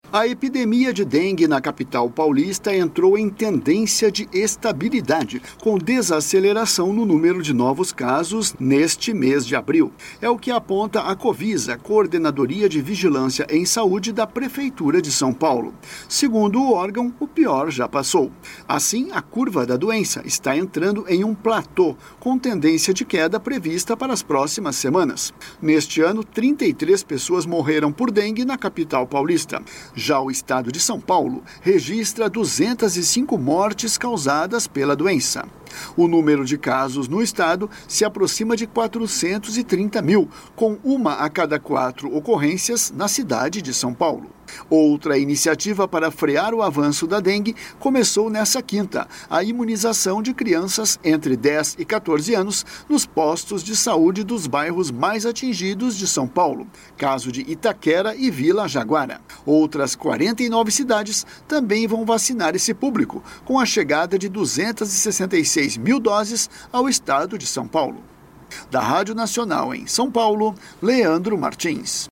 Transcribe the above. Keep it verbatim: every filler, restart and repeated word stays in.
A epidemia de dengue na capital paulista entrou em tendência de estabilidade, com desaceleração no número de novos casos neste mês de abril. É o que aponta a Covisa, Coordenadoria de Vigilância em Saúde da Prefeitura de São Paulo. Segundo o órgão, o pior já passou. Assim, a curva da doença está entrando em um platô, com tendência de queda prevista para as próximas semanas. Neste ano, trinta e três pessoas morreram por dengue na capital paulista. Já o estado de São Paulo registra duzentas e cinco mortes causadas pela doença. O número de casos no estado se aproxima de quatrocentos e trinta mil, com uma a cada quatro ocorrências na cidade de São Paulo. Outra iniciativa para frear o avanço da dengue começou nessa quinta, a imunização de crianças entre dez e quatorze anos nos postos de saúde dos bairros mais atingidos de São Paulo, caso de Itaquera e Vila Jaguara. Outras quarenta e nove cidades também vão vacinar esse público, com a chegada de duzentas e sessenta e seis mil doses ao estado de São Paulo. Da Rádio Nacional em São Paulo, Leandro Martins.